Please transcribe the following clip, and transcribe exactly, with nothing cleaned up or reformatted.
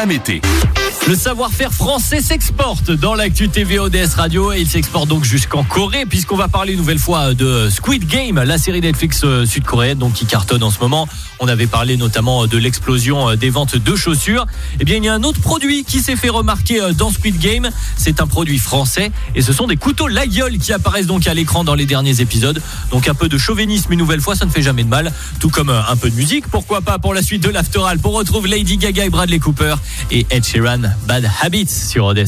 Amété. Le savoir-faire français s'exporte dans l'actu T V O D S Radio et il s'exporte donc jusqu'en Corée puisqu'on va parler une nouvelle fois de Squid Game, la série Netflix sud-coréenne donc qui cartonne en ce moment. On avait parlé notamment de l'explosion des ventes de chaussures. Eh bien, il y a un autre produit qui s'est fait remarquer dans Squid Game. C'est un produit français et ce sont des couteaux la gueule qui apparaissent donc à l'écran dans les derniers épisodes. Donc un peu de chauvinisme une nouvelle fois, ça ne fait jamais de mal. Tout comme un peu de musique, pourquoi pas pour la suite de l'Afteral. On retrouve Lady Gaga et Bradley Cooper et Ed Sheeran, Bad Habits sur O D S.